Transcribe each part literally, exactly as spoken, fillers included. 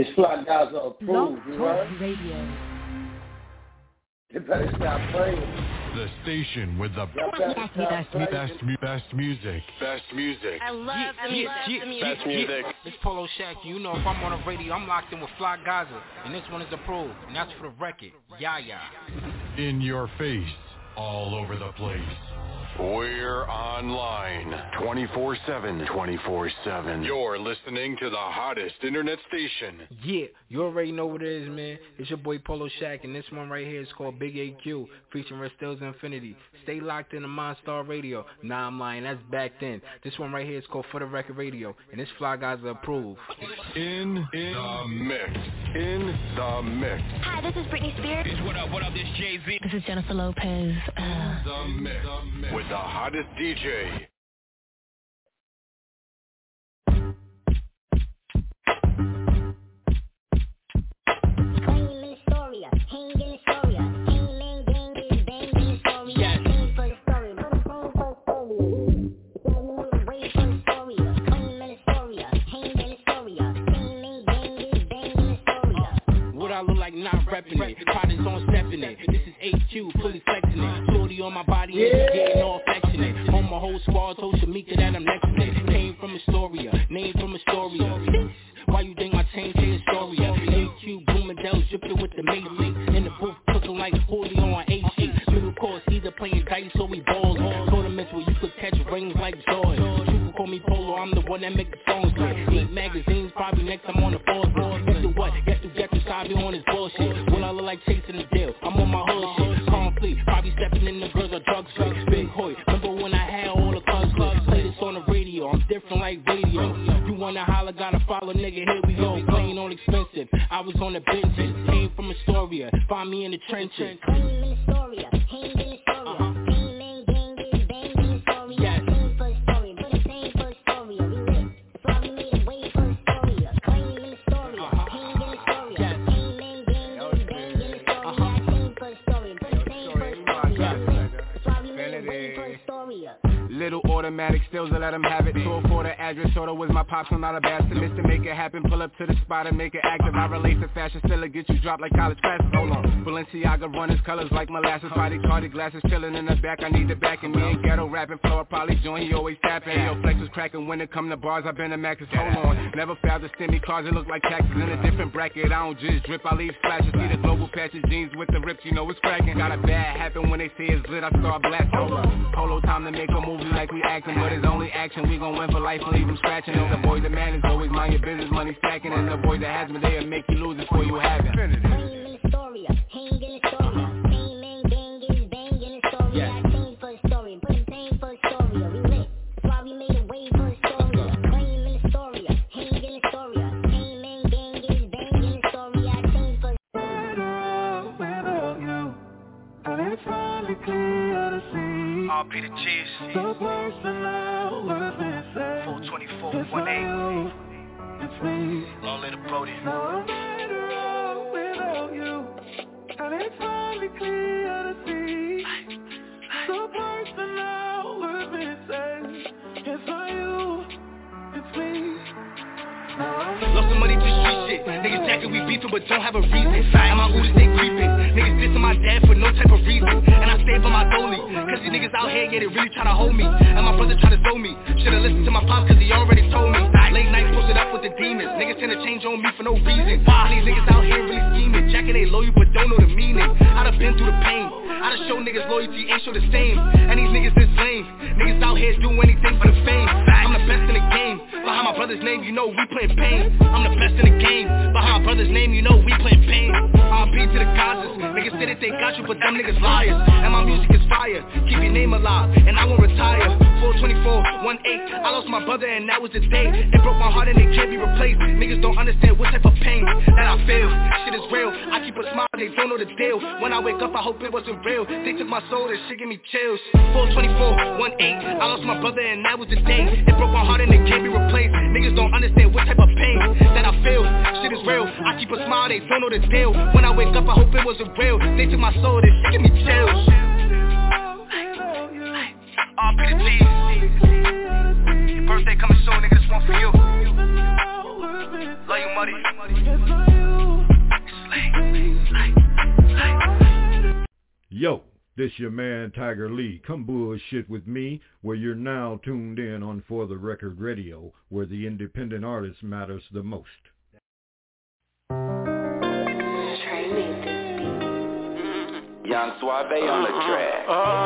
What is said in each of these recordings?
These fly guys are approved, you know? Radio. They better stop playing. The station with the best, best, best, best music. Best music. I love yeah, the music. Yeah, the music. Best music. It's Polo Shack. You know if I'm on the radio, I'm locked in with Fly Gaza. And this one is approved. And that's for the record. Yeah, yeah. In your face. All over the place. We're online twenty-four seven. twenty-four seven. You're listening to the hottest internet station. Yeah, you already know what it is, man. It's your boy Polo Shack, and this one right here is called Big A Q, featuring Red Stills Infinity. Stay locked in the Monster Radio. Nah, I'm lying. That's back then. This one right here is called For the Record Radio, and this Fly Guys are approved. In, in the mix. In the mix. Hi, this is Britney Spears. What up, what up, this Jay-Z. This is Jennifer Lopez. Uh... The mix. The mix. With the hottest D J. I look like not repping it. Products on stepping it. This is H Q, fully flexing it. Shorty on my body, yeah. Getting all affectionate. On my whole squad, told Shamika that I'm next to it. Came from Astoria, name from Astoria. Why you think my chain say Astoria? H Q, Bloomingdale's dripping with the Macy. In the booth, cooking like Julio on H G. Middle course, either playing dice or we balls. Tournaments where you could catch rings like Jordan. People call me Polo, I'm the one that make the songs play. Eight magazines, probably next I'm on the fourth floor. Guess the what? Guess the get the Sabi on his bullshit. When I look like chasing the deal, I'm on my hood shit. Conflict, probably stepping in the girls or drugs straight. Big Hoy, remember when I had all the clubs lit? Play this on the radio, I'm different like radio. You wanna holler, gotta follow, nigga, here we go. Playing on expensive, I was on the benches. Came from Astoria, find me in the trenches. Came in Astoria, came in Astoria. Little automatic stills to let them have it. Tour for the address, sorta was my pops, I'm not a bastard. Mister Make it happen, pull up to the spot and make it active. I relate to fashion, still it get you dropped like college classes. Hold on, Balenciaga runners, colors like molasses. Body cardi glasses, chilling in the back, I need the back. And me and ghetto rapping, floor probably joint, he always tapping. Yo, flex was cracking when it come to bars, I've been a maxis. Hold on, never found the stimmy cars, it look like taxes. In a different bracket, I don't just drip, I leave splashes. See the global patches, jeans with the rips, you know it's cracking. Got a bad happen when they say it's lit, I start blasting. Polo, Polo time to make a movie like we acting, but it's only action, we gon' win for life and leave them scratching. It's the boy that man is always mind your business, money stacking. And the boy that has me, they'll make you lose it before you have it. Came in Astoria, hang in Astoria. Came in, gang is bang in Astoria. I came for Astoria, put a pain for Astoria. We lit, that's why we made a way for Astoria. Came in Astoria, hang in Astoria. Came in, gang is bang in Astoria. I came for without you, and it's finally clear to see. R P the Chiefs. The personal worth insane. four twenty-four, one eight. It's me. Long little Brody. Now I'm better off without you, and it's finally clear to see. The personal worth insane. It's not you, it's me. Lost some money to street shit. Niggas jacking, we beefing, but don't have a reason. And my oldest, they creeping. Niggas dissing my dad for no type of reason. And I stay by my dolly, cause these niggas out here, yeah, they really try to hold me. And my brother try to throw me. Should've listened to my pops, cause he already told me. Late night posted up with the demons. Niggas tend to change on me for no reason. Why these niggas out here really scheming? Jacking, they loyal, but don't know the meaning. I done been through the pain. I done show niggas loyalty, ain't show the same. And these niggas is lame. Niggas out here do anything for the fame. I'm the best in the game. Behind my brother's name, you know we playing pain. I'm the best in the game. Behind my brother's name, you know we playing pain. R P to the Gazas. Niggas say that they got you, but them niggas liars. And my music is fire. Keep your name alive, and I won't retire. four twenty-four, one eight. I lost my brother, and that was the day. They broke my heart, and they can't be replaced. Niggas don't understand what type of pain that I feel. Shit is real. I keep a smile, they don't know the deal. When I wake up, I hope it wasn't real. They took my soul, that shit give me chills. four twenty-four, one eight. I lost my brother, and that was the day. They broke my heart, and they can't be replaced. Niggas don't understand what type of pain that I feel. Shit is real. I keep a smile, they don't know the deal. When I wake up, I hope it wasn't real. They took my soul, that shit give me chills. R P the Chiefs. Your birthday coming soon, nigga, this one for you. Love you, Muddy. Yo, this your man Tiger Lee. Come bullshit with me, where you're now tuned in on For the Record Radio, where the independent artist matters the most. Young Suave on the track.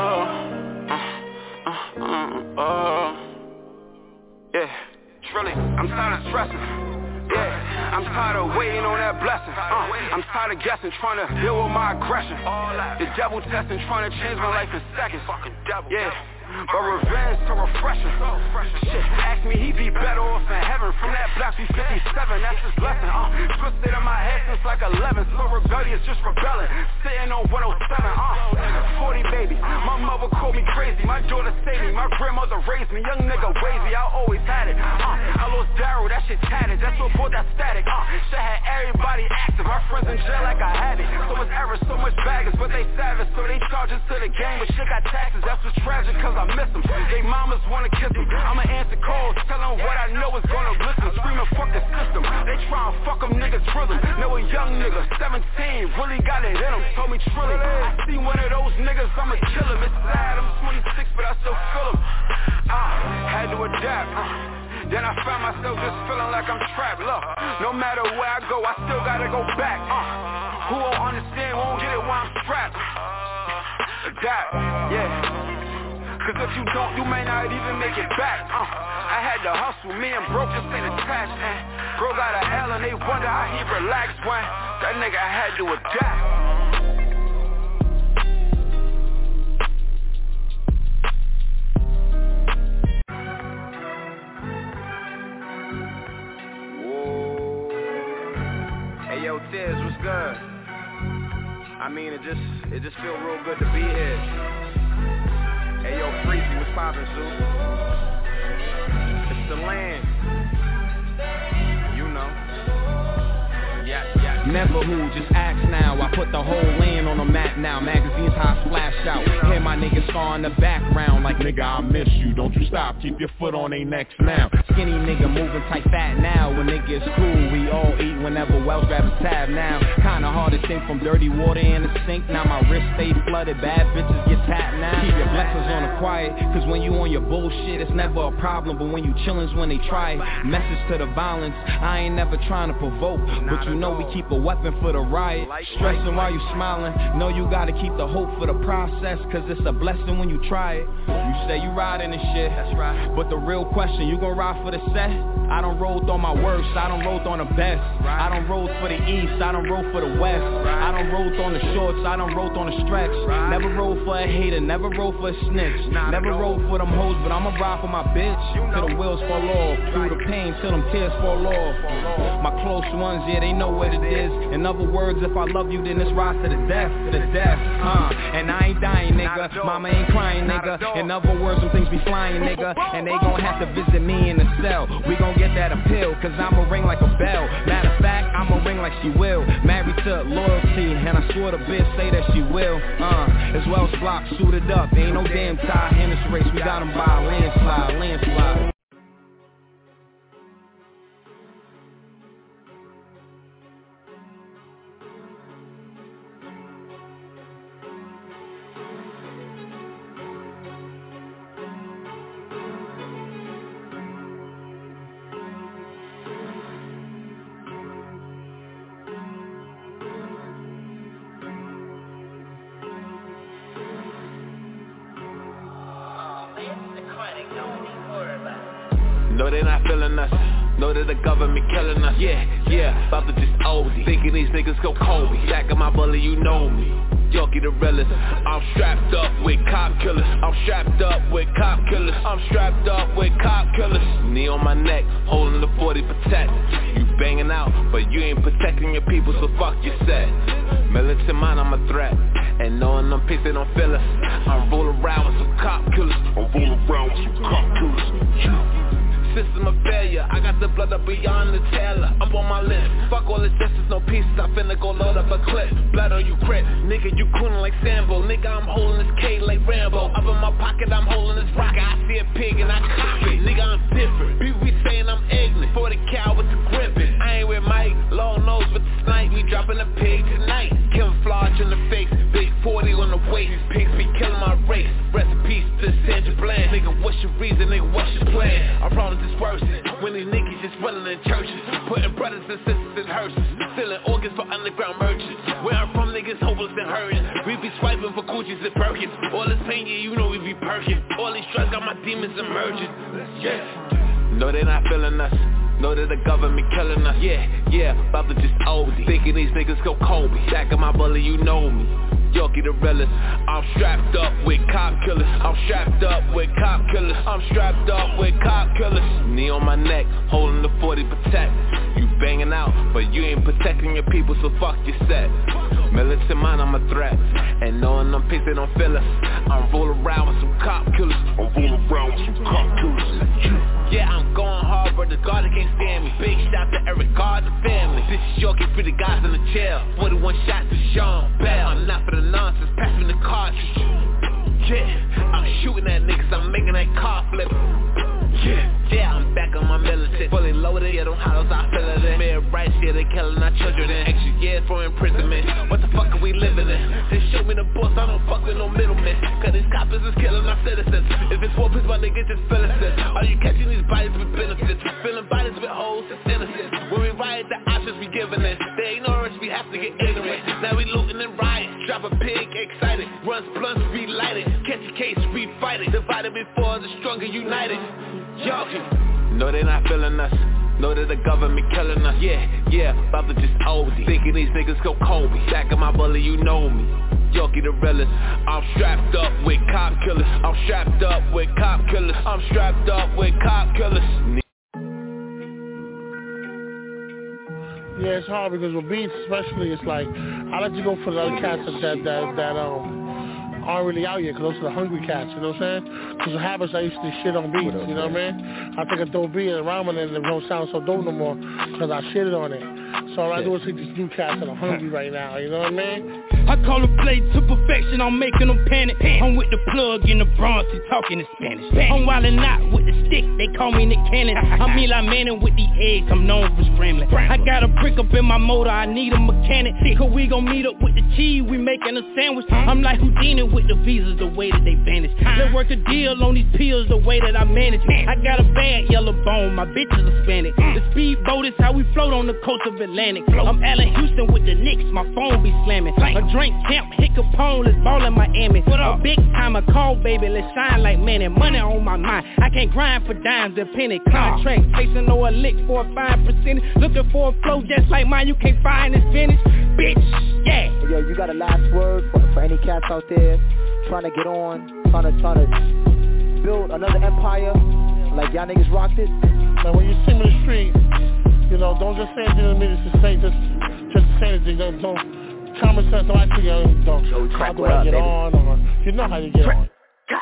Uh, uh, uh, uh, yeah, Trilly, I'm tired of stressing. Yeah, I'm tired of waiting on that blessing. uh, I'm tired of guessing, trying to deal with my aggression. The devil testing, trying to change my life in seconds. Yeah, but revenge so refreshing. Shit, ask me, he be better off in heaven. From that black B fifty-seven, that's his blessing. uh, Twisted in my head since like eleven. So rebellious, just rebelling. Sitting on one oh seven, uh, forty baby. My mother called me crazy, my daughter saved me. My grandmother raised me, young nigga wavy, I always had it. uh, I lost Daryl, that shit tatted. That's what brought that static. uh, Shit had everybody active, my friends in jail like I had it. So much error, so much baggage, but they savage. So they charge us to the game, but shit got taxes. That's what's tragic, cause I miss them. They mamas wanna kiss them. I'ma answer calls, tell them what I know is gonna listen. Screaming fuck the system. They try and fuck them niggas rhythm. Know a young nigga, seventeen, really got it in him. Told me Trilly, I see one of those niggas, I'ma kill him. It's sad, I'm twenty-six, but I still feel him. Ah, had to adapt. Uh. Then I found myself just feeling like I'm trapped. Look, no matter where I go, I still gotta go back. Uh, who won't understand, won't get it while I'm strapped. Adapt, yeah. Cause if you don't, you may not even make it back. uh, I had to hustle, me and broke just ain't attached. And bro got a L and they wonder how he relaxed when that nigga had to adapt. Hey yo, Tiz, what's good? I mean, it just it just feel real good to be here. Hey yo, Freezy, what's poppin', Sue? It's the land. You know. Yeah, yeah. Never who, just ask now. I put the whole land on the map now. Magazines how I splash out. Hear my niggas star in the background. Like nigga, I miss you. Don't you stop. Keep your foot on they necks now. Skinny nigga moving tight fat now. When niggas cool, we all eat whenever Wells grab a tab now. Kinda hard to think from dirty water in the sink. Now my wrist stay flooded. Bad bitches get tapped now. Keep your blessings on the quiet. Cause when you on your bullshit, it's never a problem. But when you chillin's when they try it. Message to the violence. I ain't never trying to provoke. But you know we keep a weapon for the riot. Stressing while you smiling. Know you gotta keep the hope for the process. Cause it's a blessing when you try it. You say you riding and shit. That's right. But the real question, you gon' ride for the set? I done rolled on my worst. I done rolled on the best. I done rolled for the east. I done rolled for the west. I done rolled on the shorts. I done rolled on the stretch. Never rolled for a hater. Never rolled for a snitch. Never rolled for them hoes. But I'ma ride for my bitch. Till the wheels fall off. Through the pain till them tears fall off. My close ones, yeah, they know what it is. In other words, if I love you, then it's rise to the death, to the death, uh, and I ain't dying, nigga, mama ain't crying, nigga, in other words, some things be flying, nigga, and they gon' have to visit me in the cell, we gon' get that appeal, cause I'ma ring like a bell, matter of fact, I'ma ring like she will, married to loyalty, and I swear the bitch say that she will, uh, as well as block, suited up, ain't no damn tie in this race, we got them by a landslide, landslide. Know they not feeling us. Know that the government killing us. Yeah, yeah, about to just O D. Thinking these niggas go Kobe. Jack of my bully, you know me. Yorkie the realest. I'm strapped up with cop killers. I'm strapped up with cop killers. I'm strapped up with cop killers. Knee on my neck, holding the forty protect. You banging out, but you ain't protecting your people, so fuck your set. Militant mind, I'm a threat. And knowing them pigs, they don't feel us. I'm rolling around with some cop killers. I'm rolling around with some cop killers. Yeah. System of failure, I got the blood up beyond the tailor. Up on my list, fuck all this justice, no peace. I finna go load up a clip. Blood on you crip, nigga, you coonin' like Sambo. Nigga, I'm holding this K like Rambo. Up in my pocket, I'm holding this rocket. I see a pig and I cop it. Nigga, I'm different. People be saying I'm ignorant. forty cal with the grippin'. I ain't with Mike, long with the snipe, we dropping a pig tonight. Camouflage in the face, big forty on the waist. Pigs be killing my race. Rest in peace to Sandra Bland. Nigga, what's your reason, nigga, what's your plan? Our problems is worse when these niggas just running in churches, putting brothers and sisters in hearses, stealing organs for underground merchants. Where I'm from, niggas hopeless and hurting. We be swiping for Gucci's and Birkins. All this pain, yeah, you know we be perking. All these drugs got my demons emerging. Yeah. No, they not feeling us. Know that the government killing us. Yeah, yeah, about to just O D. Thinking these niggas go Kobe. Jack of my bully, you know me. Yorkie the realest. I'm strapped up with cop killers. I'm strapped up with cop killers. I'm strapped up with cop killers. Knee on my neck, holding the forty protect. You banging out, but you ain't protecting your people, so fuck your set. Militant mind, I'm a threat. And knowing them pigs, they don't feel us. I'm rolling around with some cop killers. I'm rolling around with some cop killers. Yeah, I'm going hard, but the guard can't stand me. Big shout to Eric Guard, the family. This is Yorkie for the guys in the jail. forty-one shots to Sean Bell. I'm not for the nonsense, pass me the cartridge. Yeah, I'm shooting at niggas, I'm making that car flip. Yeah, yeah, I'm back on my militant. Fully loaded, yeah, them hollows, I feel it in. Mid rights, yeah, they killing our children in. Extra years for imprisonment. What the fuck are we living in? Just show me the boss, I don't fuck with no middlemen. Cause these coppers is killing our citizens. If it's war, please, my niggas just feeling this. Are you catching these bodies with benefits? Filling bodies with holes, it's innocent. When we riot, the options we giving in. They ignore us, we have to get ignorant. Now we looting and riot. Drop a pig, excited. Runs blunts, relighted. Catch a case, we fight it. Divided before the stronger united. Yorkie. No, they not feeling us. Know that the government killing us. Yeah, yeah, about to just O D. Thinking these niggas go Kobe. Jack of my bully, you know me. Yorkie the realest. I'm strapped up with cop killers. I'm strapped up with cop killers. I'm strapped up with cop killers. Yeah, it's hard because with beats especially, it's like, I like to go for the other cats that, that, that um, aren't really out yet, because those are the hungry cats, you know what I'm saying? Because the habits, I used to shit on beats, you know what I mean? I take a dope beat and rhyme on it and it don't sound so dope no more, because I shitted on it. So all I do is take these new cats that are hungry right now, you know what I mean? I call a play to perfection, I'm making them panic. I'm with the plug in the Bronx, he talking in Spanish. I'm wildin' out with the stick, they call me Nick Cannon. I'm Eli Manning with the eggs, I'm known for scrambling. I got a brick up in my motor, I need a mechanic. Cause we gon' meet up with the cheese, we making a sandwich. I'm like Houdini with the visas, the way that they vanish. Let's work a deal on these pills, the way that I manage. I got a bad yellow bone, my bitch is Hispanic. The speedboat is how we float on the coast of Atlantic. I'm Allen Houston with the Knicks, my phone be slamming. A drink champ, hit Capone, let's ball in Miami. A big time, a call, baby, let's shine like man and money on my mind. I can't grind for dimes and penny. Contract, chasing no a lick for a five percent. Looking for a flow just like mine, you can't find this finish. Bitch, yeah. Yo, you got a last word for, for any cats out there trying to get on, trying to, trying to build another empire like y'all niggas rocked it? Now when you see me in the street, you know, don't just say anything to me, just say, just, just say anything, don't, don't, common sense, don't actually, don't, don't, how do I get on, or, you know how you get on.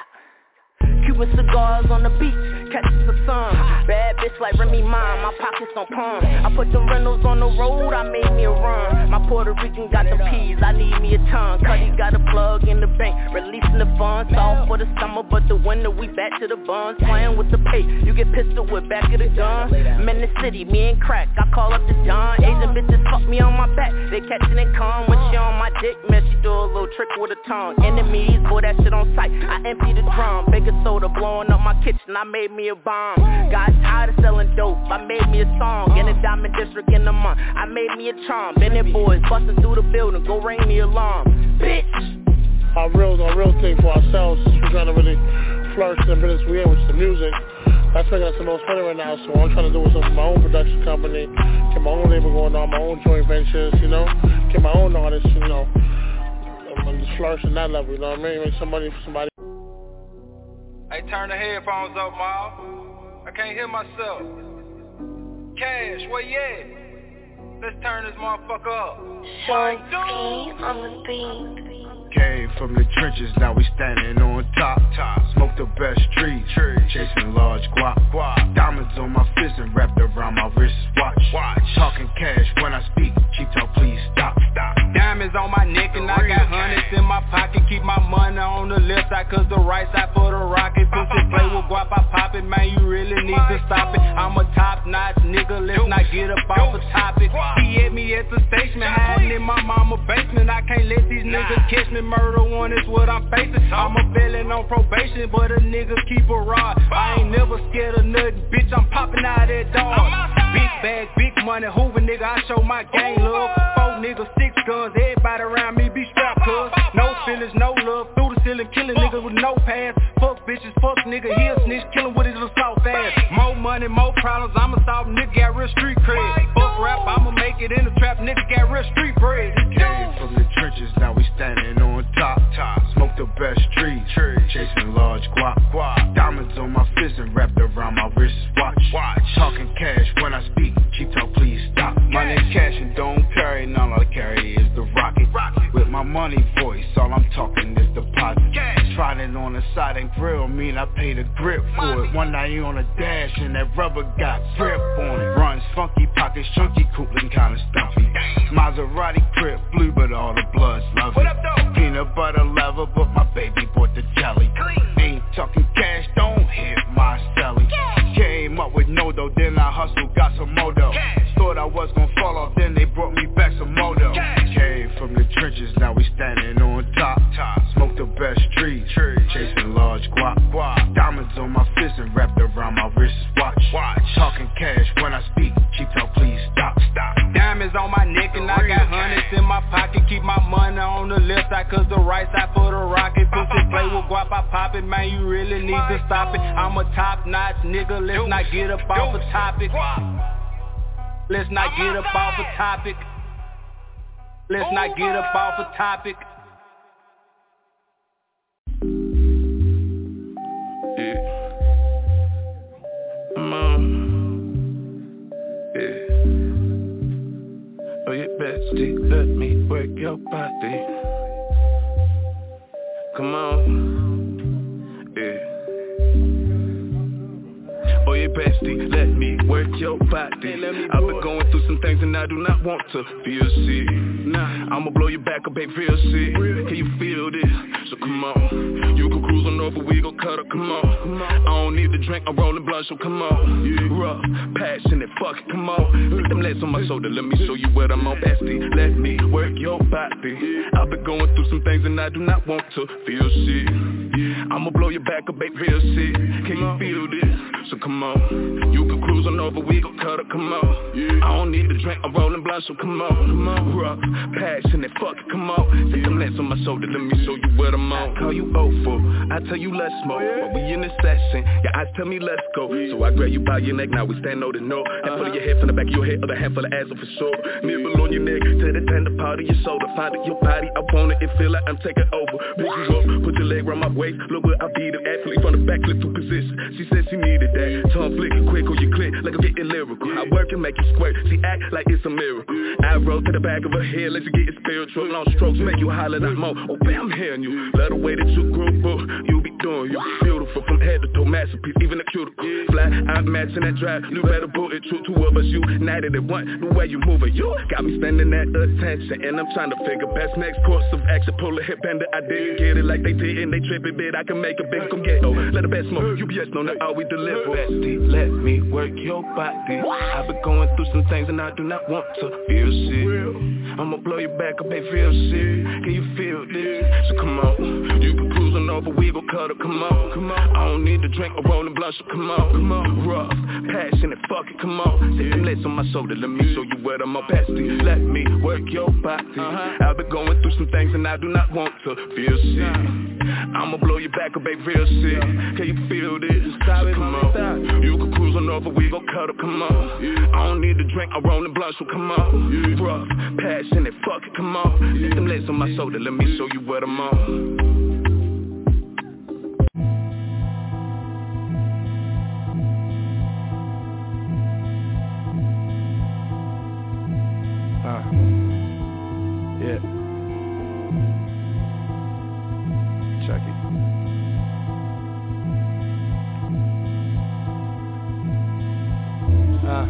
Cuban cigars on the beach, catches the sun. Bad bitch like Remy Ma, my pockets on palm. I put them rentals on the road, I made me a run. My Puerto Rican got the peas, I need me a ton. Cuddy got a plug in the bank, releasing the funds. All for the summer, but the winter we back to the buns. Playing with the pay, you get pistol with back of the gun. I'm in the city, me and crack, I call up the John. Asian bitches fuck me on my back, they catching and come. When she on my dick, man, she do a little trick with a tongue. Enemies, boy, that shit on sight, I empty the drum. Bigger soda blowing up my kitchen, I made me a bomb. Got tired of selling dope, I made me a song. In the Diamond District in the month, I made me a charm. Bennett boys busting through the building, go ring the alarm. Bitch! Our real, our real thing for ourselves, we're trying to really flourish in the business we in, which is the music. That's making us the most money right now, so what I'm trying to do is open my own production company, get my own label going on, my own joint ventures, you know, get my own artists, you know, and just flourish in that level, you know what I mean? Make some money for somebody. Hey, turn the headphones up, Ma. I can't hear myself. Cash, where you at? Let's turn this motherfucker up. One, two, on the beat. Came from the trenches, now we standing on top. Smoke the best trees, chasing large guap. Diamonds on my fist and wrapped around my wrist watch. Talking cash when I speak, Chief Talk, please stop. Diamonds on my neck and I got hundreds in my pocket. Keep my money on the left side cause the right side for the rocket. Pussy play with guap, I pop it, man, you really need to stop it. I'm a top notch nigga, let's not get up off the topic. He hit me at the basement. I can't let these niggas catch me. Murder one is what I'm facing. I'm a felon on probation, but a nigga keep a rod. I ain't never scared of nothing, bitch. I'm popping out that dog. Big bag, big money, Hoover nigga. I show my gang love. Four niggas, six guns. Everybody around me be strapped, cuz. No feelings, no love. Through the ceiling, killing niggas with no pass. Fuck bitches, fuck nigga. He a snitch, killing with his little soft ass. More money, more problems. I'm a soft nigga, got real street cred. Fuck rap, I'ma make it in the trap. Nigga got real street bread. Came from the trenches, now we standing on top. top. Smoke the best trees, chasing large guap. guap. Diamonds on my fist and wrapped around my wrist watch. watch. Talking cash when I speak, Chief Talk please stop. My name's Cash and don't carry, none all I carry is the rocket. rocket. With my money voice, all I'm talking is deposit. Tried it on the side and grill, mean I paid a grip for it. One night you on a dash and that rubber got grip on it. Runs funky, pockets chunky, coolin' kinda stuffy. Maserati crib, blue but all the blood's lovely. Peanut butter leather, but my baby bought the jelly. Ain't talking cash, don't hit my celly. Came up with no dough, then I hustled, got some more dough. Thought I was gon' fall off, then they brought me back some more dough. Came from the trenches, now we standing on top. Smoke the best trees, chasing large guap. Diamonds on my fist and wrapped around my wrist watch. Talking cash when I speak, Chief Talk please stop. Stop. Diamonds on my neck and I got hundreds in my pocket. Keep my money on the left side cause the right side for the rocket. Pussy play with guap, I pop it, man, you really need to stop it. I'm a top notch nigga, let's not get up off a topic. Let's not get up off a topic. Let's not get up off a topic. Yeah. Come on. Yeah. Oh, you bestie, let me work your body. Come on. Yeah. Oh, you bestie, let me work your body. I've been going through some things and I do not want to feel sick. Nah, I'ma blow your back up, babe, real sick. Can you feel this? So come on, you can cruise on over, we gon' cut up, come on. I don't need to drink, I'm rolling blunt, so come on. Rough, passionate, fuck it, come on. Stick them legs on my shoulder, let me show you what I'm on, bestie. Let me work your body. I've been going through some things and I do not want to feel sick. I'ma blow your back up, babe, real sick. Can you feel this? So come on, you can cruise on over, we gon' cut up, come on. I don't need to drink, I'm rolling blunt, so come on. Come on, rough, passionate, fuck it, come on. Stick them legs on my shoulder, let me show you what I'm on. I call you awful, I tell you let's smoke. But we in this session, your eyes tell me let's go. So I grab you by your neck, now we stand no to no. Hand full of your head from the back of your head, other hand full of ass for sure. Nibble on your neck, to the tender part of your shoulder. Find it, your body, I want it, it feel like I'm taking over. Pick you up, put your leg around my waist. Look where I beat the athlete from the back, flip to position. She said she needed that. Tongue flicking quick on your clip, like I'm getting lyrical. I work and make you squirt, she act like it's a miracle. I roll to the back of her head, let you get it spiritual. Long strokes make you holler that more. Oh, bam, I'm hearing you. Love the way that you grow, boo. You be doing you. Beautiful from head to toe, masterpiece, even the cuticle. Fly, I'm matching that drive. You better put it true. Two of us, you united at one. The way you moving, you got me standing at attention. And I'm trying to figure best next course of action. Pull a hip bender, I didn't get it like they did, and they tripping, bit. I can make a big come get. Oh, let the best smoke. U B S know that all we deliver. Bestie, let me work your body. I've been going through some things and I do not want to feel sick. I'ma blow your back up, babe, real sick. Can you feel this? So come on, you can cruise on over, we gon' cut up, come on, come on. I don't need to drink or rolling blunt, so come on, come on. Rough, passionate, fuck it, come on. Take them legs on my shoulder, let me show you what I'm on, bestie. Let me work your body. Uh-huh. I've been going through some things and I do not want to feel sick. I'ma blow your back up, babe, real sick. Can you feel this? So come on, you can cruise on over, we gon' cut up, come on. I don't need to drink or rolling blunt, so come on. Rough, passionate, fuck it, come on. Take them legs on my shoulder, let me show you what I'm on. Uh, yeah. Check it. Uh.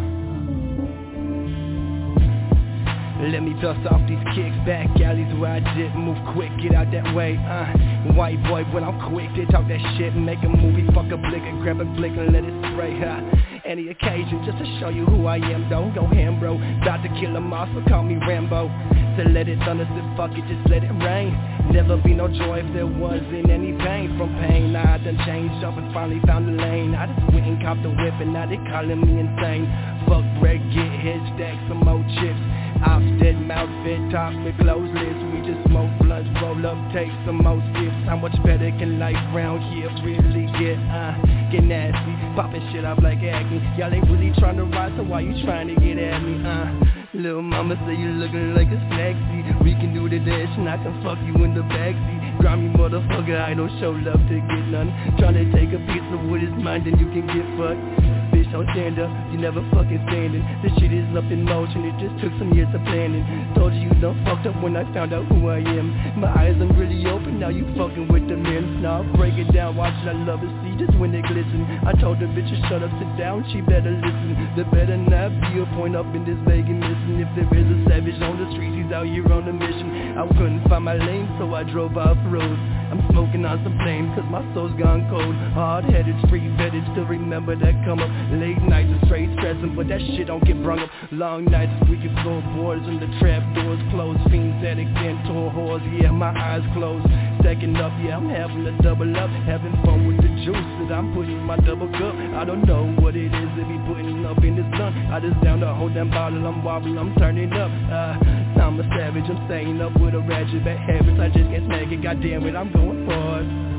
Let me dust off these kicks, back alleys where I did move quick, get out that way, uh White boy, when I'm quick, they talk that shit, make a movie, fuck a blick and grab a blick and let it spray, huh any occasion, just to show you who I am. Don't go ham, bro. About to kill them all, so call me Rambo. To let it thunder, so fuck it, just let it rain. Never be no joy if there wasn't any pain. From pain, I done changed up and finally found the lane. I just went and copped the whip and now they calling me insane. Fuck bread, get hit, stack some more chips. Off dead mouth, fit top with closed lips. We just smoke blunts, roll up, take some more sips. How much better can life round here really get? Uh, get nasty, popping shit up like acne. Y'all ain't really trying to rise, so why you trying to get at me? Uh, little mama say you looking like a snack seat. We can do the dash and I can fuck you in the backseat. Grimy motherfucker, I don't show love to get none. Tryna take a piece of what is mine, then you can get fucked. Bitch, don't stand up, you never fucking standing. This shit is up in motion, it just took some years of planning. Told you you done fucked up when I found out who I am. My eyes are really open, now you fucking with the men. Now I'll break it down, watch it, I love to see just when they glisten. I told the bitch to shut up, sit down, she better listen. There better not be a point up in this begging missing. If there is a savage on the streets, he's out here on a mission. I couldn't find my lane, so I drove off road. I'm smoking on some flames, cause my soul's gone cold. Hard-headed, street-vetted, still remember that come up. Late nights and straight stressing, but that shit don't get brung up. Long nights, squeaky floorboards and the trap doors closed. Fiends, addicts, and tour whores, yeah, my eyes closed. Second up, yeah, I'm having a double up. Having fun with the juice that I'm putting in my double cup. I don't know what it is to be putting up in this blunt. I just down to hold that bottle, I'm wobbling, I'm turning up. Uh, I'm a savage, I'm staying up with a ratchet bad habits. I just can't snag it, goddamn it, I'm going for it.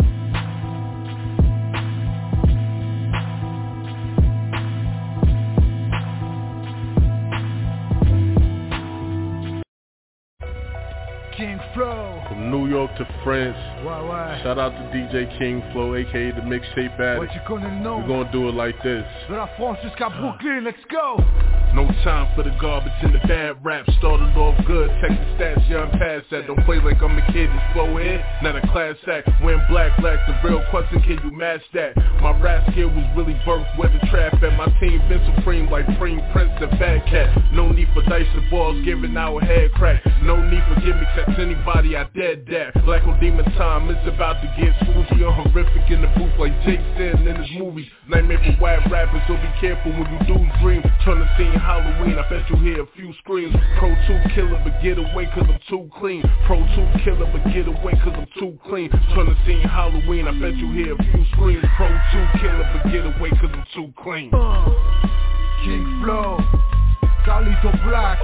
King Flow. From New York to France. Ouais, ouais. Shout out to D J King Flow, aka the Mixtape Addict. Ouais, tu connais le nom. We're gonna do it like this. De la France jusqu'à Brooklyn, let's go. No time for the garbage and the bad rap. Started off good, Texas stats, young past that. Don't play like I'm a kid, just flow in. Not a class act, when black, black. The real question, can you match that? My rap skill was really birthed where the trap at. My team been supreme like Preem, Prince, and Fat Cat. No need for dice and balls, giving our head crack. No need for gimmicks, that's anybody, I dead that. Black on demon time, it's about to get spooky. I'm horrific in the booth like Jake said in his movies. Nightmare for white rappers, so be careful when you do dream. Turn the scene Halloween, I bet you hear a few screams. Pro two killer, but get away cause I'm too clean. Pro two killer, but get away cause I'm too clean. Turn the scene Halloween, I bet you hear a few screams. Pro two killer, but get away cause I'm too clean. uh, King Flow, Carlito Black,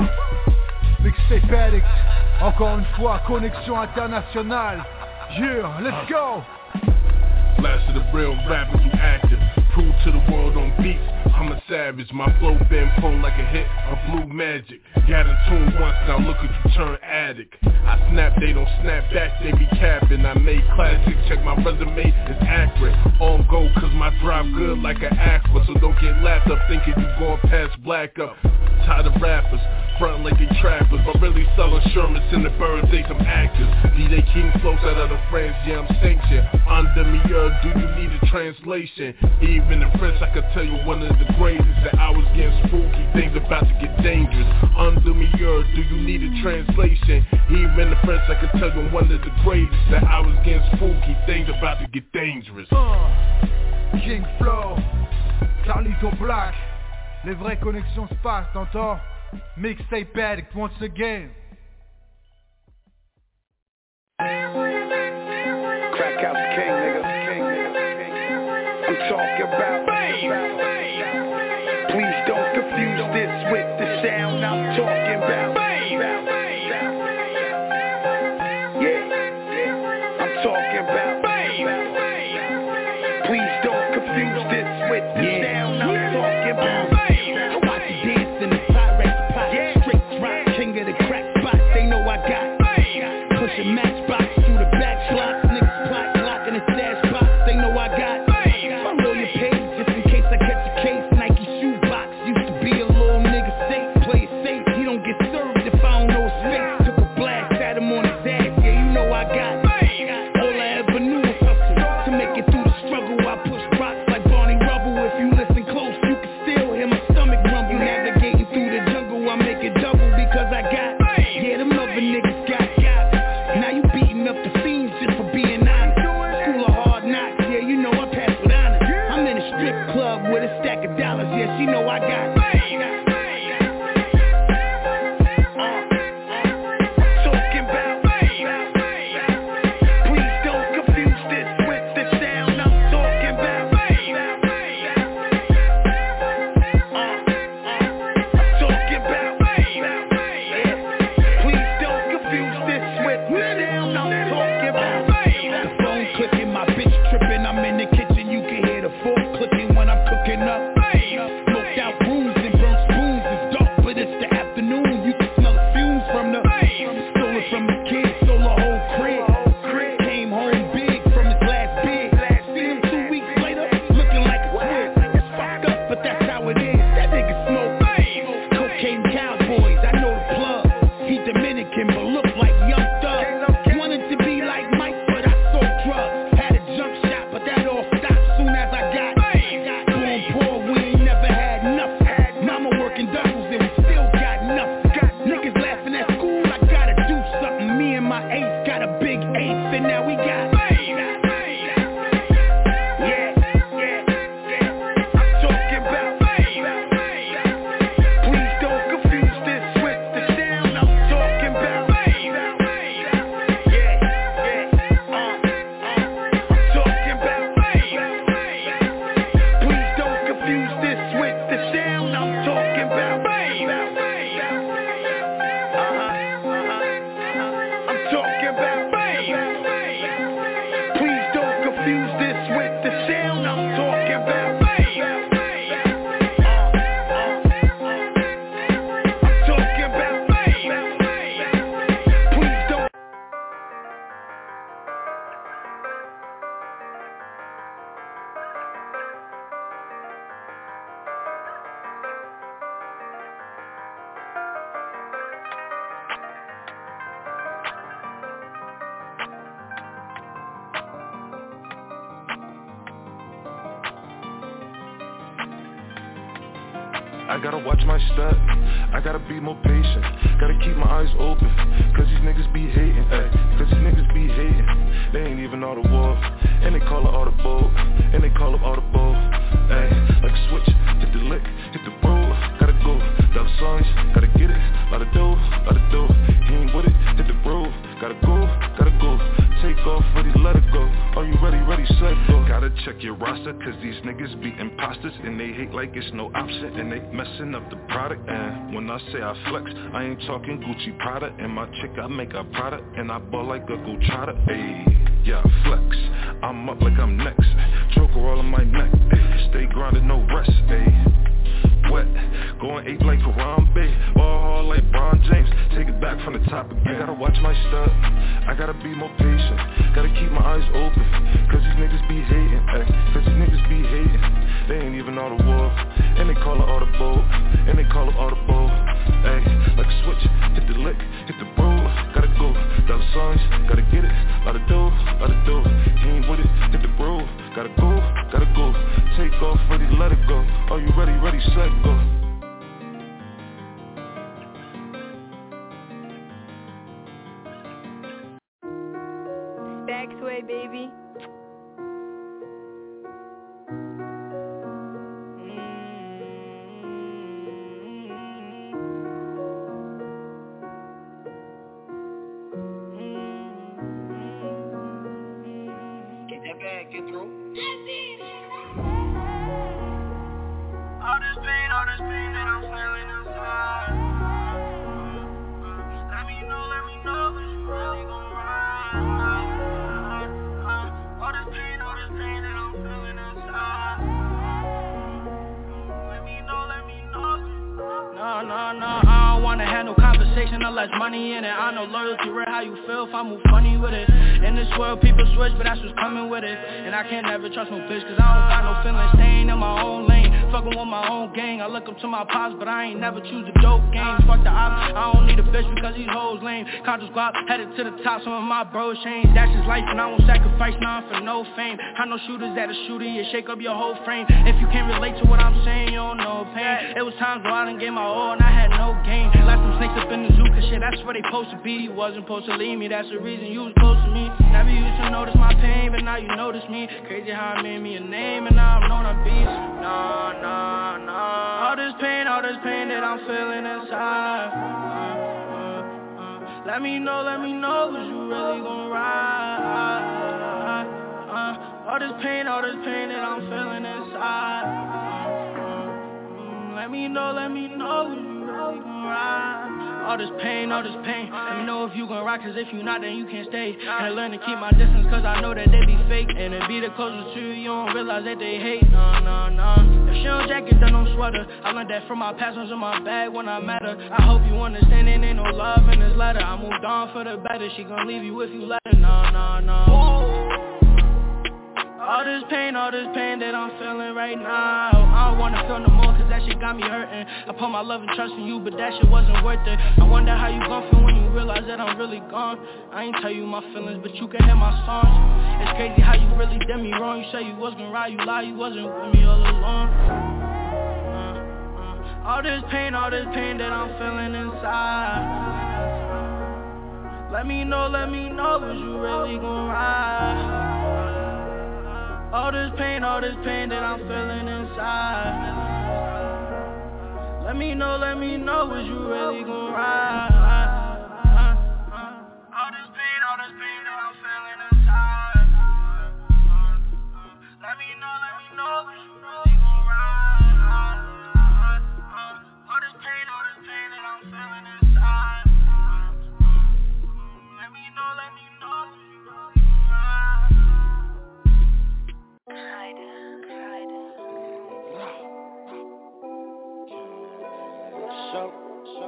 Mixtape Addict. Encore une fois, connexion internationale. Yeah, let's go. Last of the real rappers who active. Prove to the world on beats, I'm a savage. My flow been prone like a hit of blue magic. Got in tune once, now look at you turn addict. I snap, they don't snap back, they be capping. I made classics, check my resume, it's accurate. On go, cause my drive good like an aqua. So don't get laughed up thinking you going past black up. Tired of rappers, front like they trappers, but really selling Shermans in the birds, they some actors. D J King flows out of the France, yeah, I'm sanctioned. Under me, uh, do you need a translation? Even in French, I could tell you one of the greatest. That I was getting spooky, things about to get dangerous. Under me, uh, do you need a translation? Even in French, I could tell you one of the greatest. That I was getting spooky, things about to get dangerous. uh, King Flow, Carlito Black. Les vraies connexions se passent, t'entends? Mixtape Addict once again. Crack House King, nigga. King, nigga. I'm talking about babe. Please don't confuse this with the sound I'm talking about. Babe. Yeah, I'm talking about babe. Please don't confuse this with the yeah. sound I'm talking about. Matchbox through the back slots, niggas plot glocking the stash box. They know I got my lawyer paid just in case I catch a case. Nike shoe box used to be a little nigga safe. Play it safe, he don't get served if I don't know his face. Took a blast at him on his ass, yeah, you know I got all I ever knew was hustle. To make it through the struggle, I push rocks like Barney Rubble. If you listen close, you can still hear my stomach rumble. Navigating through the jungle, I make it double because I got yeah, them other niggas got got. Now you and now we got fame. I gotta watch my step, I gotta be more patient. Gotta keep my eyes open, cause these niggas be hating, ay. Cause these niggas be hating, they ain't even audible. And they call it audible, and they call it audible, ay. Like a switch, hit the lick, hit the road, gotta go. Got the songs, gotta get it, lot of dough, lot of dough. He ain't with it, hit the road, gotta go, gotta go. Take off, ready, let it go. Are you ready, ready, set, go. Gotta check your roster, cause these niggas be imposters. And they hate like it's no option, and they messing up the product. And when I say I flex, I ain't talking Gucci Prada. And my chick, I make a product, and I ball like a go trotter. Ayy, yeah, flex, I'm up like I'm next. Joker all in my neck, ayy. Stay grounded, no rest, ayy. Wet, going ape like Harambe, ball hard like Bron James. Take it back from the top again. I gotta watch my step, I gotta be more patient. Gotta keep my eyes open, cause these niggas be hating, ay. Cause these niggas be hating, they ain't even all the war. And they call it audible, and they call it audible, ay. Like a switch, hit the lick, hit the road, gotta go. Dollar signs, gotta get it, lot of dough, lot of dough. He ain't with it, hit the road, gotta go, gotta go. Take off, ready, let it go. Are you ready, ready, set, go. Backsway, baby. Get that bag, get through. All this pain, all this pain that I'm feeling inside. Let me know, let me know that you really gon' ride. All this pain, all this pain that I'm feeling inside. Let me know, let me know. No, no, no, I don't wanna have no conversation unless money in it. I know loyalty real, how you feel if I move funny with it. In this world people switch, but that's what's coming with it. And I can't never trust no bitch, cause I don't got no feelings. Staying in my own lane, fucking with my own gang. I look up to my pops, but I ain't never choose a dope game. Fuck the ops, I don't need a bitch because these hoes lame. Conscious guap, headed to the top, some of my bros change. That's just life and I won't sacrifice none for no fame. I know shooters that a shooter, you shake up your whole frame. If you can't relate to what I'm saying, you don't know pain. It was times where I done gave my all and I had no gain. Left some snakes up in the zoo, cause shit, that's where they supposed to be. You wasn't supposed to leave me, that's the reason you was close to me. Never used to notice my pain, but now you notice me. Crazy how I made me a name and now I'm known a beast. Nah, nah, nah. All this pain, all this pain that I'm feeling inside. uh, uh, uh. Let me know, let me know, cause you really gon' ride. uh, All this pain, all this pain that I'm feeling inside. uh, uh, Let me know, let me know, cause you really gon' ride. All this pain, all this pain. Let me know if you gon' ride, cause if you not, then you can't stay. And I learn to keep my distance, cause I know that they be fake. And it be the closest to you, you don't realize that they hate. Nah, nah, nah. If she don't jacket, then don't sweater. I learned that from my past ones in my bag when I met her. I hope you understand it ain't no love in this letter. I moved on for the better, she gon' leave you if you let her. Nah, nah, nah. All this pain, all this pain that I'm feeling right now. I don't wanna feel no more cause that shit got me hurting. I put my love and trust in you, but that shit wasn't worth it. I wonder how you gon' feel when you realize that I'm really gone. I ain't tell you my feelings, but you can hear my songs. It's crazy how you really did me wrong. You say you was gonna ride, you lie, you wasn't with me all along. uh, uh. All this pain, all this pain that I'm feeling inside. Let me know, let me know, was you really gon' ride? All this pain, all this pain that I'm feeling inside. Let me know, let me know, was you really gon' ride? All this pain, all this pain that I'm feeling inside. Let me know, let me know, was you really gon' ride? All this pain, all this pain that I'm feeling inside. Let me know, let me know, was you really gon' ride? So, so,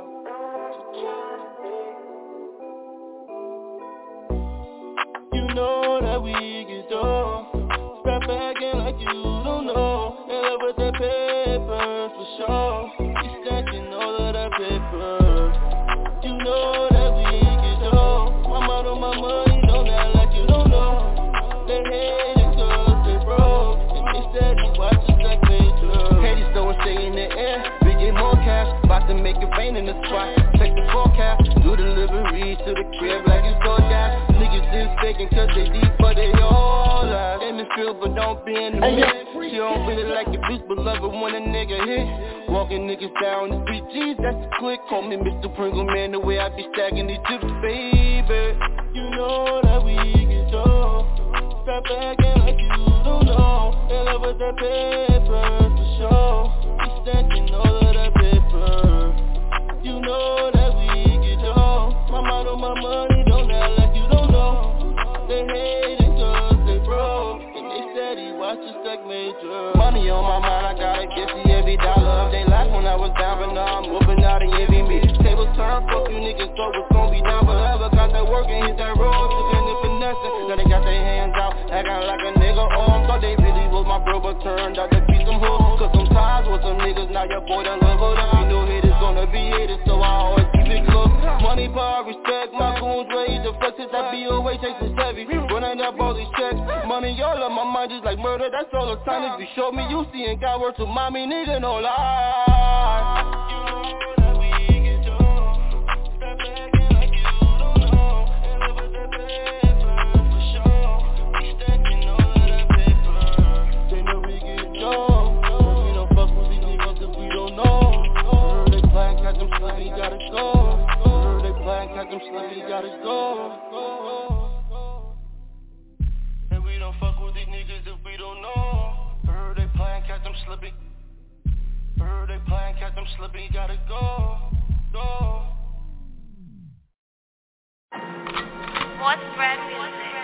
you know that we get done. Step back and like you don't know. In love with that paper for sure. You stacking all of that paper. You know that we get done. My mother, my money, don't act like you don't know. They hate it cause they broke. And they steady watching like they do. Haters don't stay in the air. We get more cash. About to make it rain in the spot. Check the forecast. Do deliveries to the crib like it's DoorDash. Niggas is faking cause they deep but they all lies. In the field but don't be in the mix. She don't really like the beast but love it when a nigga hit. Walking niggas down the street, geez that's quick. Call me Mister Pringle man the way I be stacking these chips, baby. You know that we get done. Step back and like you don't know. In love with that paper for sure. We stacking all of that paper. You know that we get done. My motto, my money, don't act like you don't know. They hate it cause they broke. And they steady watch the stack major. Money on my mind, I gotta get to every dollar. They laughed when I was down, but now I'm whooping out and envy me. Tables turn, fuck you niggas, so it's gon' be down forever. Got that work and hit that road, took in the finesse. Now they got their hands out, acting like a nigga on. Thought they really was my bro, but turned out to be some hoes. Cause some ties with some niggas, now your boy done leveled up. You know haters gonna be haters, so I always keep it close. Money, power, respect, my goons ready to flex it. That B O A chasing heavy, running up all these checks. Money all on my mind just like murder, that's all the time. If you show me you see and got work to mommy, nigga, no lie. Them slippy gotta go. And we don't fuck with these niggas if we don't know. Heard they playin' catch them slippy. Heard they playin' catch them slippy gotta go. Go. What's Red Music?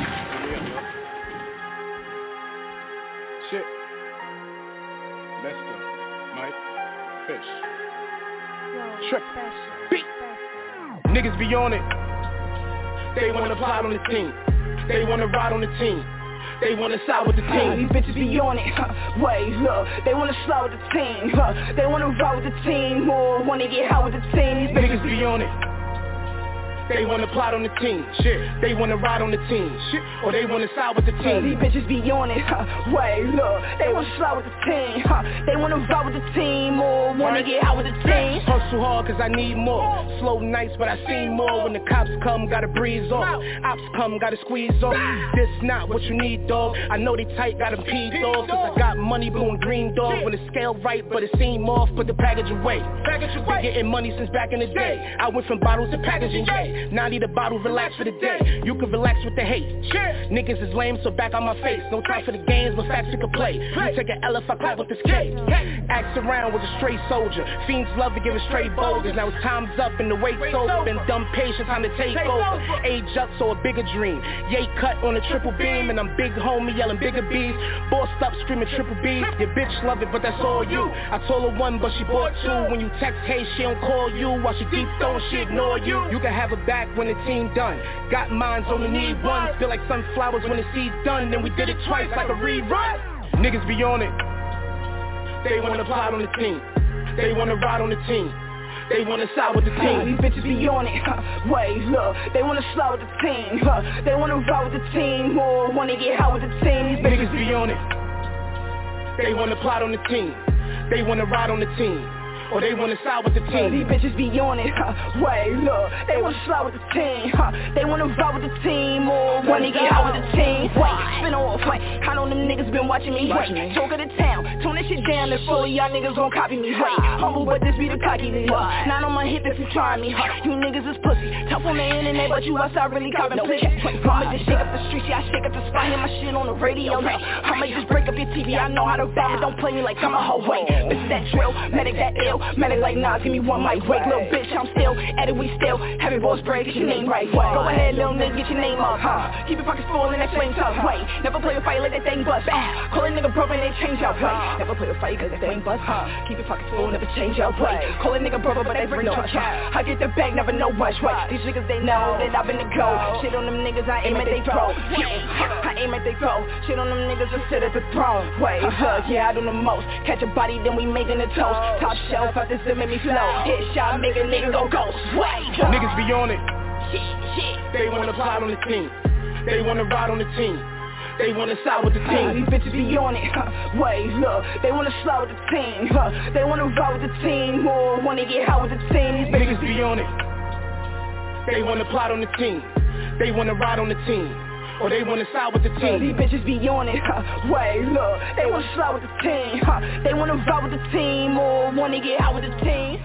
Shit. Lester, Mike, Fish. Trip. Beat. Niggas be on it. They wanna plot on the team. They wanna ride on the team. They wanna side with the team. These bitches be on it. Huh. Wait, look. They wanna slide with the team. Huh. They wanna ride with the team. Or wanna get high with the team. These bitches be on it. They wanna plot on the team, shit. They wanna ride on the team, shit. Or they wanna side with the team. These bitches be on it, huh? Wait, look. They wanna slide with the team, huh? They wanna ride with the team or wanna right. get out with the team. Hustle hard cause I need more. Slow nights but I see more. When the cops come, gotta breeze off. Ops come, gotta squeeze off. This not what you need, dog. I know they tight, gotta pee off. Cause I got money blowing green dog. When the scale right but it seem off. Put the package away. Package away. Been getting money since back in the day. I went from bottles to packaging, yeah. Now I need a bottle, relax for the day. You can relax with the hate. Niggas is lame, so back on my face. No time for the games, but facts you can play. You take an L if I clap with this K. Axe around with a straight soldier. Fiends love to give it straight boulders. Now it's time's up and the wait's over. Been dumb patient, time to take over. Age up, so a bigger dream. Yay cut on a triple beam, and I'm big homie yelling bigger B's. Bossed up screaming triple B's. Your bitch love it, but that's all you. I told her one, but she bought two. When you text, hey, she don't call you. While she deep throwing, she ignore you. You can have her back when the team done. Got mines, only need one. Feel like sunflowers when the seed's done. Then we did it twice like a rerun. Niggas be on it. They wanna plot on the team. They wanna ride on the team. They wanna side with the team. These bitches be on it. Huh. Wait, look. They wanna slide with the team. Huh. They wanna ride with the team or wanna get high with the team. These bitches be on it. They wanna plot on the team. They wanna ride on the team. or they wanna side with the team. These bitches be on it, huh? Wait, look, they wanna slide with the team, huh? They wanna ride with the team, or wanna get out with the team. Wait, spin off, wait, I know them niggas been watching me. Wait, talk of the town, tone that shit down, and full of y'all niggas gon' copy me. Wait, humble, but this be the cocky lead. Not on my hip if you try me, huh? You niggas is pussy, tough on the internet, but you outside really copping no play. I'ma just shake up the streets, yeah, I shake up the spot, hear my shit on the radio. Hey, I'ma just break up your T V, I know how to rap, but don't play me like I'm a hoe. Wait, this is that drill, medic that ill, medic like nah, give me one mic break, little bitch, I'm still at it, we still heavy boss break, get your name right. Wait, go ahead, little nigga, get your name up, huh? Keep your pockets full and that swing tough. Wait, never play a fight like that thing bust. Ah, call a nigga broke and they change up. Wait, never play a fight cause that thing bust. Huh? Keep your pockets full, never change up. Wait, call a nigga broke but they bring no trust. I get the bag, never know much. Wait, these niggas they know that I've been the go. Shit on them niggas, I aim at they throat. Yeah, I aim at they throat. Shit on them niggas, I sit at the throne. Wait, look, yeah, I do the most. Catch a body, then we making a toast. Top shelf, out this to make me flow. Hit shot, make a nigga go ghost. Wait, niggas be on it. They wanna plot on the team. They wanna ride on the team. They wanna side with the team. These bitches be on it, huh? Wait, look, they wanna slide with the team, huh? They wanna ride with the team, or wanna get high with the team. These niggas be on it. They wanna plot on the team. They wanna ride on the team, or they wanna side with the team. These bitches be on it, huh? Wait, look, they wanna slide with the team, huh? They wanna ride with the team, or wanna get high with the team.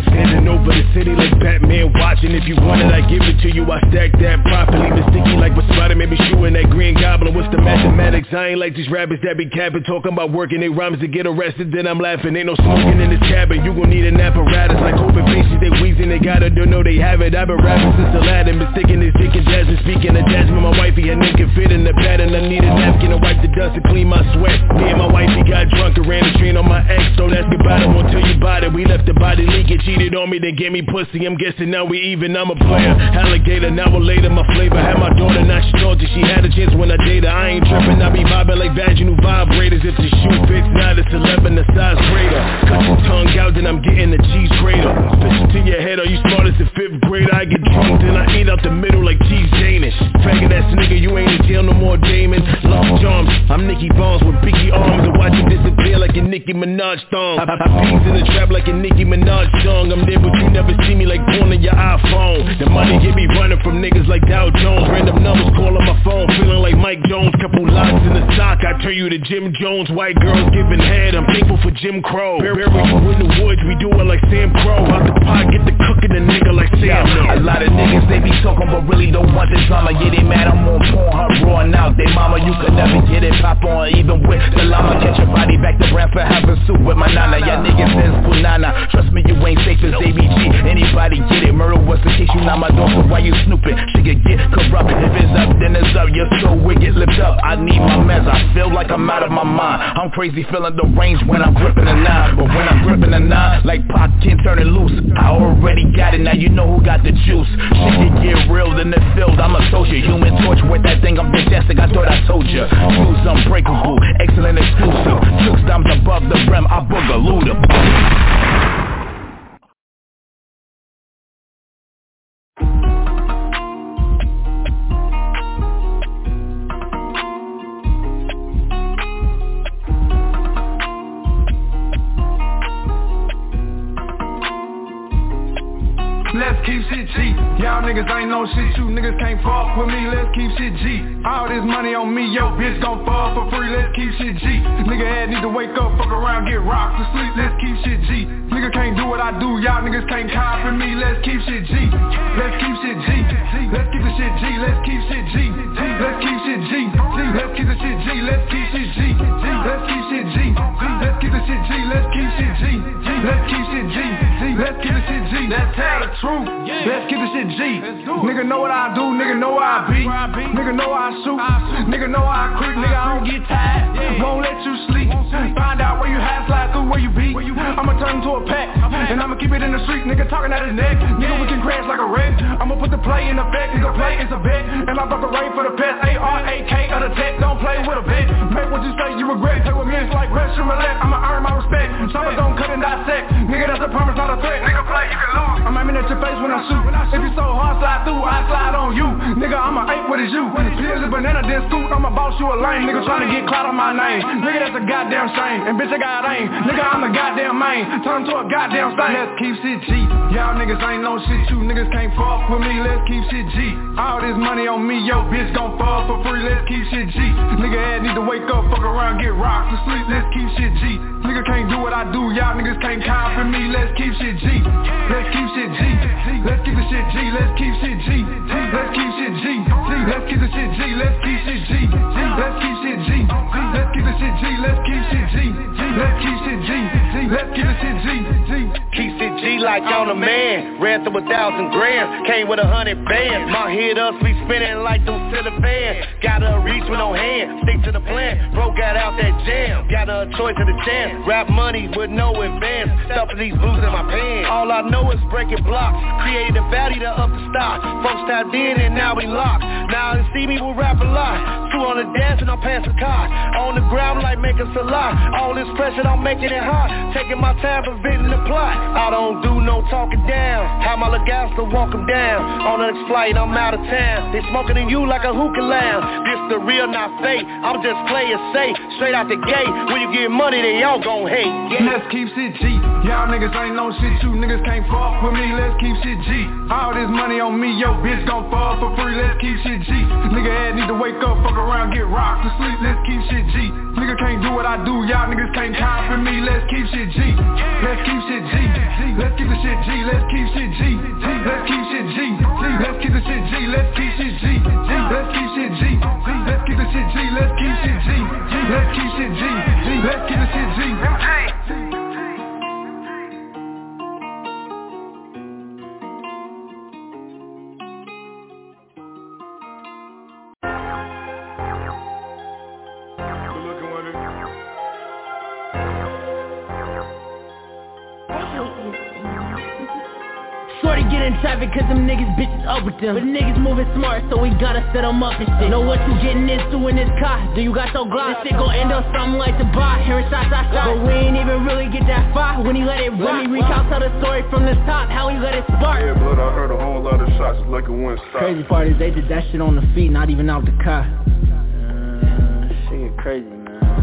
If you want it, I give it to you. I stack that properly. Been sticky like with be shooting that green goblin. What's the mathematics? I ain't like these rappers that be capping, talking about working they rhymes to get arrested. Then I'm laughing, ain't no smoking in this cabin. You gon' need an apparatus like open faces. They wheezing, they gotta don't know they have it. I've been rapping since Aladdin, been sticking this dick and Jasmine. Speaking of Jasmine, my wifey, her name can fit in the pattern. I need a napkin to wipe the dust and clean my sweat. Me and my wifey got drunk and ran the train on my ex. Don't ask about it, won't tell you about it. We left the body leaking, cheated on me, then gave me pussy. I'm guessing now we even, I'm a player. Alligator, now we're later, my flavor. Had my daughter, now she knows that she had a chance when I dated. I ain't tripping, I be vibing like vaginal vibrators. If the shoe fits, not it's eleven, the size greater. Cut your tongue out, then I'm getting the cheese grater. Fish to your head, are you smart as a fifth grader? I get drunk, then I eat out the middle like cheese Danish. Faggot ass nigga, you ain't in jail no more, Damon. Love charms, I'm Nicky Barnes with biggie arms. And watch him disappear like a Nicki Minaj thong. I, I peas in the trap like a Nicki Minaj song. I'm there but you never see me like porn on your iPhone. The money get me running from niggas like Dow Jones. Random numbers calling my phone, feeling like Mike Jones. Couple locks in the sock, I turn you to Jim Jones. White girls giving head, I'm thankful for Jim Crow. Bury you in the woods, we do it like Sam Crow. Out the pot, get the cooking a nigga like Sam. Yeah, a lot of niggas, they be talking but really don't want the drama. Yeah, they mad, I'm on porn, her roaring out. They mama, you could never get it, pop on even with the llama. Catch your body back to Bradford, have a suit with my nana. Y'all niggas says punana, trust me, you ain't safe as A B G. Anybody get it, murder was the case, you not my daughter, why you snooping? She could get corrupt, if it's up, then it's up. Your soul will get lift up, I need my meds, I feel like I'm out of my mind. I'm crazy feeling the range when I'm gripping a nine. But when I'm gripping a nine, like Pac can't turn it loose. I already got it, now you know who got the juice. Shit can get real in the field, I'm a soldier. Human torch with that thing, I'm fantastic, I thought I told ya. Shoes unbreakable, excellent exclusive. Six times above the rim, I boogaloo the Let's keep shit G. Y'all niggas ain't no shit, you niggas can't fuck with me. Let's keep shit G. All this money on me, yo bitch gon' fuck for free. Let's keep shit G. Nigga head need to wake up, fuck around, get rocked to sleep. Let's keep shit G. Nigga can't do what I do, y'all niggas can't copy me. Let's keep shit G. Let's keep shit G. Let's keep the shit G. Let's keep shit G. Let's keep shit G. Let's keep the shit G. Let's keep shit G. Let's keep shit G. Let's keep the shit G. Let's keep shit G. Let's keep shit G. Let's keep the shit G. Let's tell the truth. Let's keep the shit G. Nigga know what I do, nigga know I be. Nigga know I shoot. Nigga know I creep, nigga I don't get tired. Won't let you sleep. Find out where you hide, slide through where you be. I'ma turn to a pack, and I'ma keep it in the street. Nigga talking at his neck. Nigga we can crash like a wreck. I'ma put the play in effect. Nigga play is a bet, and I brought the rain for the pest. A R A K of the tech. Don't play with a bet. Make what you say you regret. Take with me it's like Russian roulette. I'ma earn my respect. Chopper don't cut and dissect. Nigga that's a promise, not a threat. Nigga play you can lose. I'm aiming at your face when I shoot. If you so hard, slide through, I slide on you. Nigga, I'm a ape, what is you? Peels a banana, then scoot, I'ma boss you a lane. Nigga tryna get clout on my name. Nigga, that's a goddamn shame. And bitch, I got aim. Nigga, I'm the goddamn main. Turn to a goddamn stain. Let's keep shit G. Y'all niggas ain't no shit, you niggas can't fuck with me. Let's keep shit G. All this money on me, yo bitch gon' fuck for free. Let's keep shit G. Nigga head need to wake up, fuck around, get rocked to sleep. Let's keep shit G. Nigga can't do what I do, y'all niggas can't copy me. Let's keep shit G. Let's keep shit G. Let's keep the shit G. Let's keep shit G. Let's keep shit G. Let's keep the shit G. Let's keep shit G. Let's keep shit G. Let's keep the shit G. Let's keep shit G. Let's keep shit G. Let's keep the shit G. Keep shit G like on a man. Ran through a thousand grams. Came with a hundred bands. My head up, we spinning like those to the van. Got a reach with no hand. Stick to the plan. Bro got out that jam. Got a choice of the chance. Rap money with no advance. Stuffing these blues in my pants. All I know is breaking blocks. Created a value to up the stock. Folks tapped in and now we locked. Now you see me, we'll rap a lot. Two on the dance and I'm passing car. On the ground like making a lot. All this pressure, I'm making it hot. Taking my time, preventing the plot. I don't do no talking down. How my legals to walk them down. On the next flight, I'm out of town. They smoking in you like a hookah lounge. This the real, not fake. I'm just playing safe. Straight out the gate. When you get money, they all gon' hate. Yeah. Let's keep shit G. Y'all niggas ain't no shit, you niggas can't fuck with me. Let's keep shit G. All this money on me, yo bitch gon' fuck for free. Let's keep shit G. Nigga head need to wake up, fuck around, get rocked to sleep. Let's keep shit G. Nigga can't do what I do, y'all niggas can't copy me. Let's keep shit G. Let's keep shit G. Let's keep the shit G. Let's keep shit G. Let's keep shit G. Let's keep the shit G. Let's keep shit G. Let's keep shit G. Let's keep the shit G. Let's keep shit G. Let's keep shit G. Let's keep the shit G. Shorty get in traffic cause them niggas bitches up with them. But niggas moving smart so we gotta set them up and shit. Know what you getting into in this car. Do you got your Glock? This shit gon' end up something like the bar. Hearing shots I shot. But we ain't even really get that far when he let it rock. Let me recount tell the story from the top, how he let it spark. Yeah, blood, I heard a whole lot of shots like it went stop. Crazy part is they did that shit on the feet, not even out the car. Uh, shit crazy, man.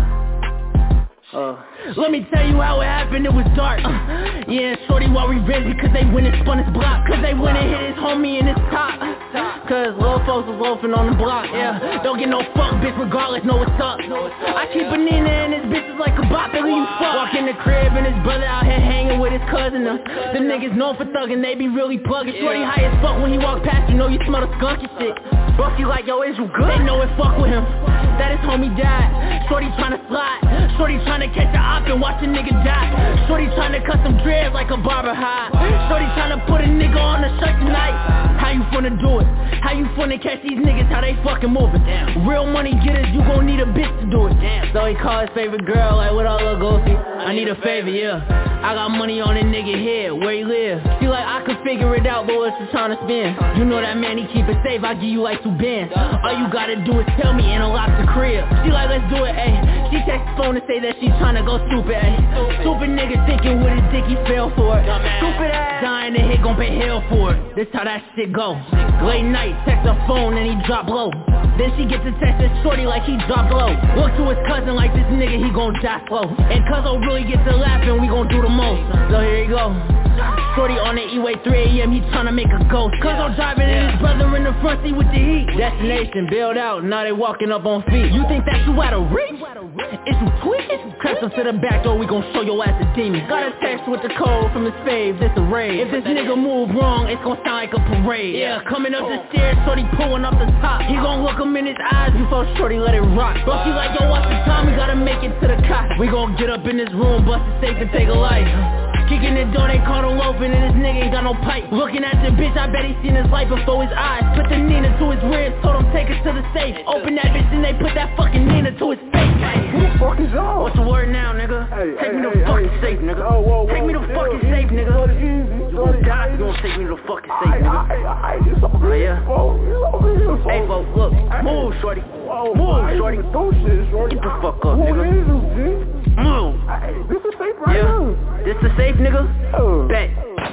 Uh, let me tell you how it happened, it was dark. uh, Yeah, shorty while we red because they went and spun his block. Cause they went and hit his homie in his top. Cause little folks was loafing on the block, yeah. Don't get no fuck, bitch, regardless, know what's up. I keep a Nina and his bitches like a bop, who you fuck. Walk in the crib and his brother out here hanging with his cousin. Them, them niggas known for thugging, they be really plugging. Shorty high as fuck when he walk past, you know you smell the skunky shit. Bucky like, yo, is you good? They know it fuck with him, that his homie died. Shorty tryna slide, shorty tryna catch a op and watch a nigga die. Shorty tryna cut some dreads like a barber high. Shorty tryna put a nigga on the shirt tonight. How you finna do it? How you finna catch these niggas, how they fucking moving? Damn. Real money getters, you gon' need a bitch to do it. Damn. So he call his favorite girl like, what up, lil' Goofy? I need a favor, yeah. I got money on a nigga head, where he live? She like, I can figure it out, but what you tryna spend? You know that man, he keep it safe, I give you like two bands. All you gotta do is tell me and unlock the crib. She like, let's do it, ayy. She text the phone to say that she tryna go stupid, ayy. Stupid nigga thinking with his dick he fell for it. Stupid ass dying to hit, gon' pay hell for it. This how that shit go. Late night, text her phone and he drop low. Then she gets a text and shorty like he dropped low. Look to his cousin like this nigga he gon' die slow. And cuzzo really gets to laughing, we gon' do the most. So here you go. Shorty on the E-way three a.m. he tryna make a ghost. Cuzzo driving and his brother in the front seat with the heat. Destination build out, now they walking up on feet. You think that you out of reach? Is you tweaking? Crept up to the back door, we gon' show your ass a demon. Got a text with the code from his fave, this a raid. If this nigga move wrong, it's gon' sound like a parade. Yeah, coming up the stairs, shorty pulling up the top. He gon' look him in his eyes before shorty let it rock. But she like, yo, what's the time? We gotta make it to the cot. We gon' get up in this room, bust it safe and take a life. Kicking the door, they caught him loafing and this nigga ain't got no pipe. Looking at the bitch, I bet he seen his life before his eyes. Put the Nina to his ribs, told him take us to the safe. Open that bitch and they put that fucking Nina to his face. Who the fuck is y'all? What's the word now, nigga? Hey, take hey, me to hey, fucking hey. safe, nigga. Oh, whoa, whoa, take me to chill, fucking chill, safe, nigga. chill, easy, You gon' die, you gon' take me to fucking safe, nigga. Oh, yeah. Hey, folks, look, move, shorty. Move, shorty. Get the fuck up, nigga. Move. This is safe right yeah. now. This is safe, nigga? Oh. Bet.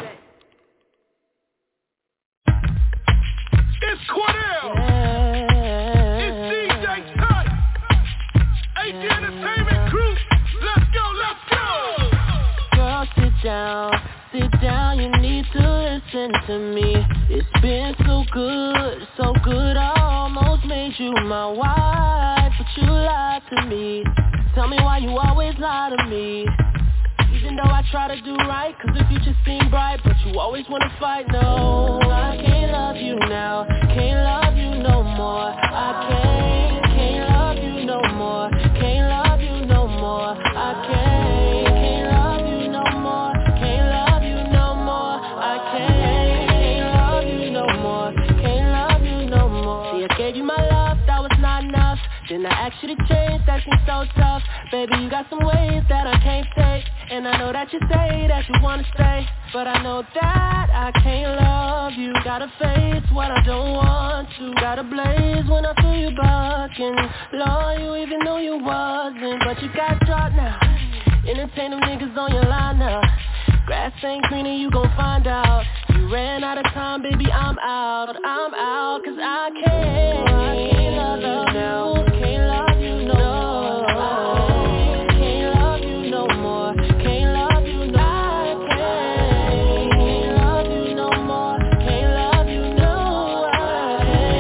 It's Cordell. Yeah. It's D J Tight. A T Entertainment Crew. Let's go, let's go. Girl, sit down, sit down. You need to listen to me. It's been so good, so good. I almost made you my wife, but you lied to me. Tell me why you always lie to me. Even though I try to do right, cause the future seem bright, but you always wanna fight. No, I can't love you now, can't love you no more. I can't, can't love you no more, can't love you no more. I can't, can't love you no more, can't love you no more. I can't, can't love you no more, can't love you no more. See, I gave you my love, that was not enough. Then I asked you to change, that seems so tough. Baby, you got some ways that I can't take. And I know that you say that you wanna stay, but I know that I can't love you. Gotta face what I don't want to. Gotta blaze when I feel you bucking. Love you even though you wasn't, but you got dropped now. Entertain them niggas on your line now. Grass ain't greener, you gon' find out. You ran out of time, baby, I'm out. I'm out, cause I can't. I can't love you now. Can't love you no more. I can't love you no more. Can't love you no more. I can't love you no more. Can't love you no more.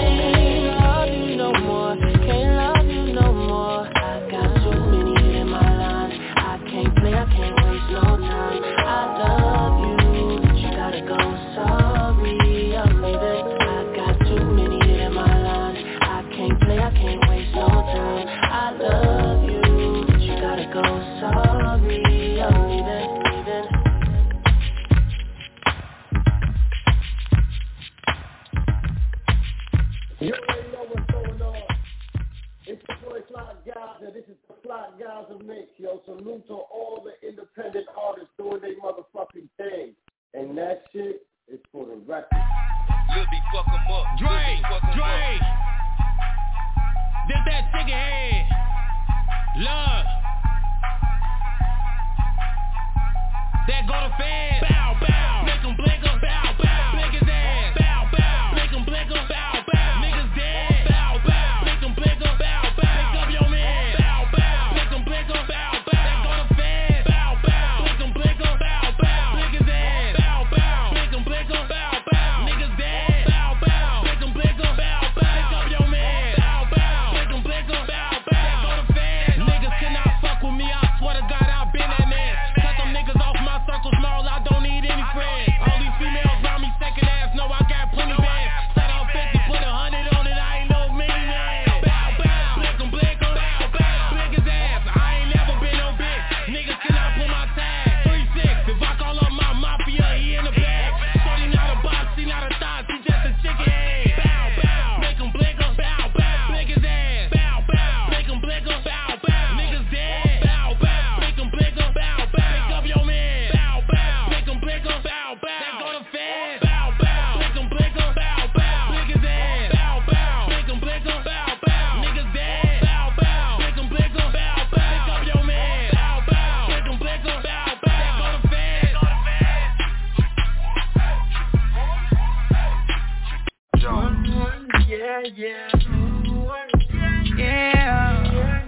I can't love you no more. Can't love you no more. I got too many in my Orgasm Mix, yo. Salute to all the independent artists doing their motherfucking thing. And that shit is for the record. Lil B fuck 'em up. Dre, Dre. This that chicken head. Love. That go to fed. Bow, bow. Make 'em blink 'em. Bow, bow. Blink his ass. Bow, bow. Make 'em blink 'em. Bow, bow. Niggas dead. Bow, bow. Make 'em blink 'em. Bow, bow. Pick up your man. Bow, bow. Make 'em blink 'em. Bow, bow. That go to fed. Bow, bow. Make 'em blink 'em. Bow, bow. Blink his ass. Bow, bow. Make 'em blink 'em. Bow, bow. Niggas dead. Bow, bow. Make 'em blink 'em. Bow, bow. Pick up your man. Bow, bow. Make 'em blink 'em. Bow, bow. That go to fed. Niggas cannot fuck with me. I swear to God, I've been that man. Cut them niggas off my circle small. I don't need any friends. All these females round me second ass. No, I got plenty bands. Set off fifty, put a hundred on it. I ain't no mini man. Bow, bow. Blink 'em, blink 'em. Bow, bow. Blink his ass. I ain't never been no bitch. Niggas cannot pull my tag. three six. If I call up my mafia, he in the bag. Shorty not a box, she not a thought. She just a chicken head. Bow, bow. Make 'em blink 'em. Bow, bow. Blink his ass. Bow, bow. Make 'em blink 'em. Bow, bow. Niggas dead. Bow, bow. Make 'em blink 'em. Bow, bow. Pick up your man. Bow, bow. Make 'em blink 'em. Bow, bow. That go to fed. Bow, bow. Blink 'em, blink 'em. Bow, bow. Blink his ass. Bow, bow. Make 'em blink 'em. Bow, bow. Niggas dead. Bow, bow. Blink 'em, blink 'em. Bow, bow. Pick up your man. Bow, bow. Blink 'em, blink 'em. Bow, bow. That go to fed. Yeah, yeah. Yeah.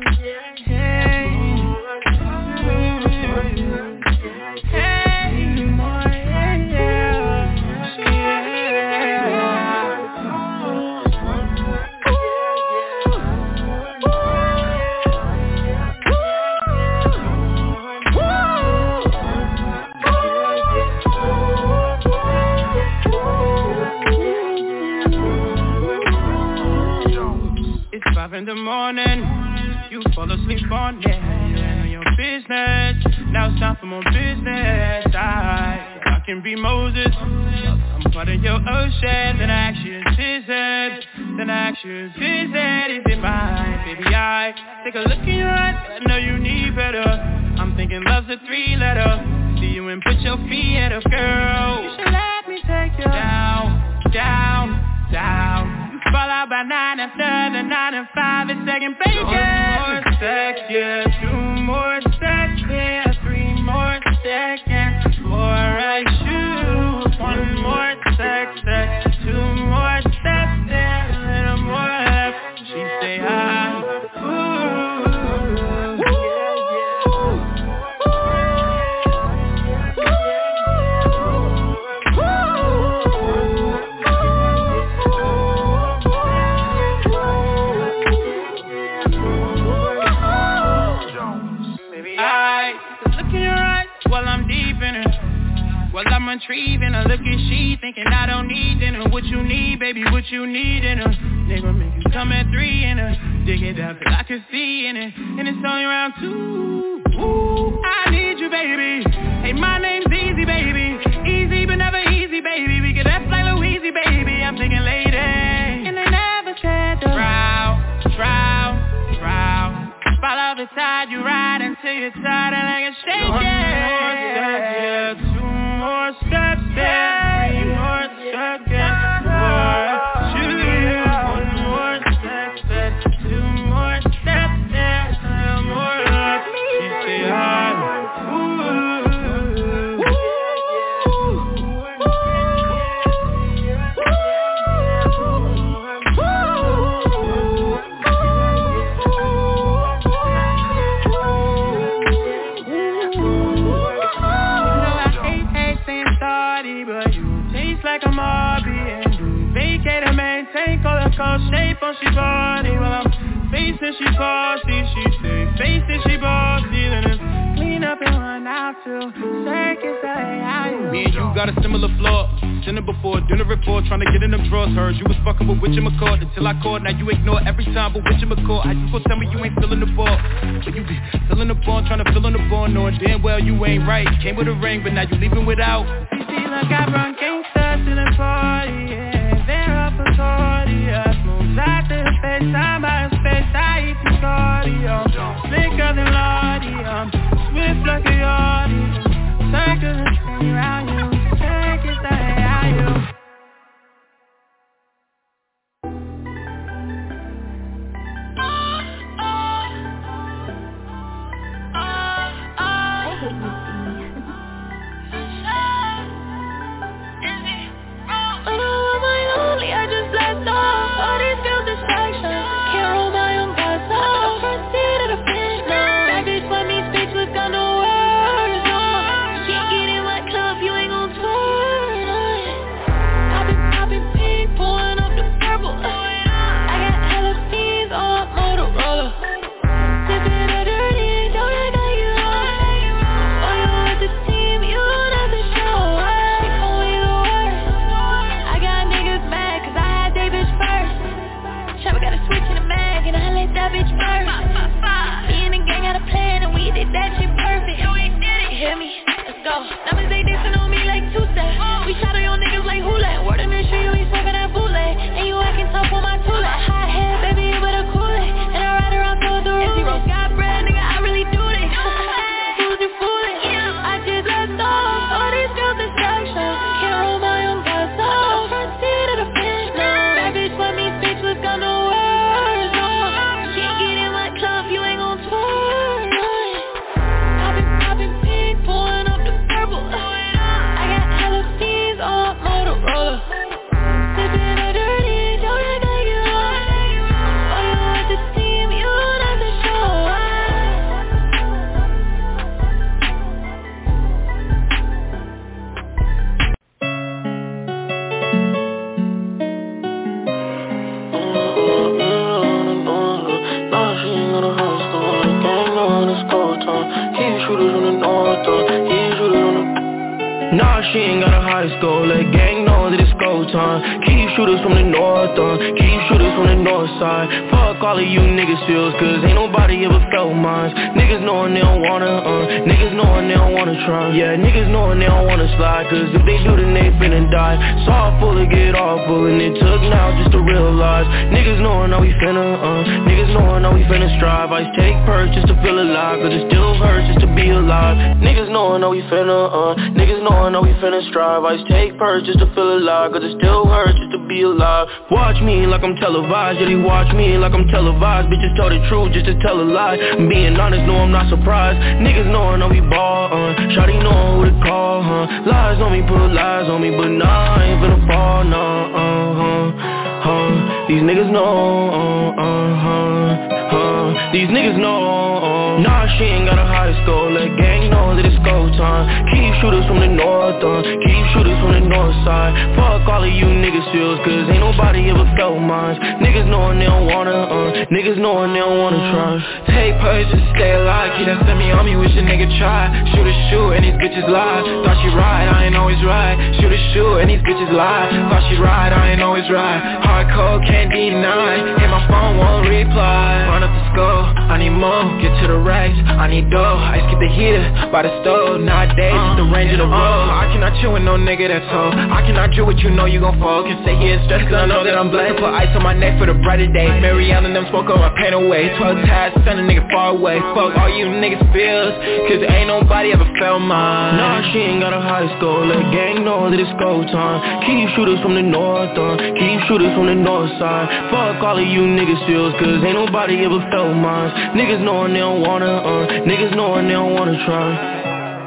In the morning, you fall asleep on it. Your business, now it's time for more business. I, I can be Moses, I'm part of your ocean. Then I ask you, is it? Then I ask you, is it? Is it mine? Baby, I take a look in your eyes, I know you need better. I'm thinking love's a three-letter. See you and put your feet at a girl. You should let me take you down, down, down. Fall out by nine after the nine and five and second bacon. One more sex, yeah, two more sex, yeah, three more seconds before I shoot. One more sex, sex, two more steps, yeah, a little more left. She say hi, ooh. Well, I'm retrieving her, look at she thinking I don't need dinner. What you need, baby, what you need in her. Nigga make you come at three in her. Dig it up, cause I can see in it. And it's only around two. Ooh, I need you, baby. Hey, my name's Easy, baby. Easy, but never easy, baby. We get that like Louise, baby. I'm thinking lady. And they never said the Proud, proud, proud. Follow the tide, you ride until you're tired and like a shake. One more step, yeah, two more steps, yeah, three more seconds for you. One more step, step, two more steps, yeah, a little more love. You say hi, ooh. Like a Marby and you vacate and maintain color call shape on she body. Well, I'm facing she bossy, she say facing she bossy. Then it's clean up and run out till circus say how you. Me and you got a similar flaw. Seen it before, doing a report, trying to get in them drawers. Heard you was fucking with whatchamacallit until I called. Now you ignore every time, but whatchamacallit. How you gon' tell me you ain't feeling the ball? When you be filling the ball, trying to fill in the ball, knowing damn well you ain't right. Came with a ring, but now you leaving without. You see, look, I brought gangsters to the party, yeah. They're up for party, yeah. Moves out to the face, time by space, I eat some cardio. Slicker than law. I'm swift like a yacht. Take a stay around you. Take a stay around you. Just to feel alive, cause it still hurts just to be alive. Watch me like I'm televised, yeah, they watch me like I'm televised. Bitches tell the truth just to tell a lie. I'm being honest, no, I'm not surprised. Niggas knowin' how we ball, uh Shawty knowin' who to call, huh Lies on me, put lies on me, but nah, I ain't finna fall, nah, uh-huh, huh These niggas know, uh, uh-huh, huh These niggas know, uh, nah, she ain't got a high score. Let gang know that it's go time. Keep shooters from the north, uh Keep shooters from the north side. Fuck all of you niggas feels, cause ain't nobody ever felt mine. Niggas knowin' they don't wanna, uh Niggas knowin' they don't wanna try. Take purse just stay alive. Keep that semi on me, wish a nigga try. Shoot a shoot and these bitches lie. Thought she right, I ain't always right. Shoot a shoot and these bitches lie. Thought she right, I ain't always right. Hardcore, can't deny. Hit my phone, won't reply. Run up the skull, I need more. Get to the racks, I need dough. Ice keep the heater by the stove. Nowadays, uh, it's the range of the road. uh, I cannot chill with no nigga that's hoe. I cannot drill with you, know you gon' fall. Can say he is stressed cause I know that I'm blessed. Put ice on my neck for the brighter days. Mariana and them smoke on my pain away. Twelve ties, send a nigga far away. Fuck all you niggas feels, cause ain't nobody ever felt mine. Nah, she ain't got a high score. Let gang know that it's go time. Keep shooters from the north, uh Keep shooters from the north side. Fuck all of you niggas feels, cause ain't nobody ever felt mine. Niggas knowin' they don't wanna, uh Niggas knowin' they don't wanna try.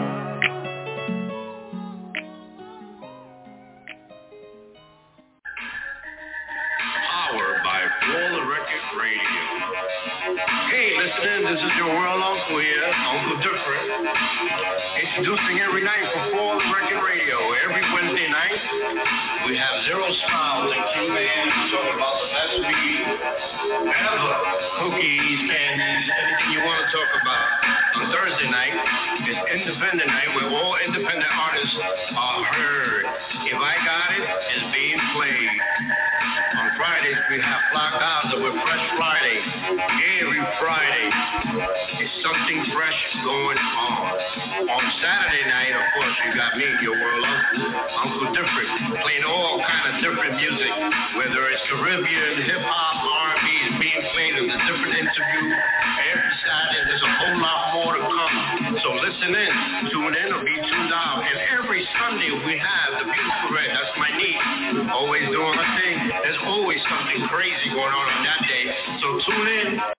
This is your world uncle here, Uncle Different, introducing every night for Fall Record Radio. Every Wednesday night, we have Zero Styles and Q-Man talking about the best weed ever. Cookies, candies, anything you want to talk about. On Thursday night, it's Independent Night, where all independent artists are heard. If I Got It is being played. On Fridays, we have Flock Gaza with Fresh Friday. Every Friday, it's something fresh going on. On Saturday night, of course, you got me, your world uncle, Uncle Different, playing all kind of different music, whether it's Caribbean, hip-hop, R and B, is being played in a different interview. Every Saturday, there's a whole lot more to come. So listen in, tune in or be tuned out. And every Sunday we have the beautiful Red, that's my niece, always doing her thing. There's always something crazy going on on that day. So tune in.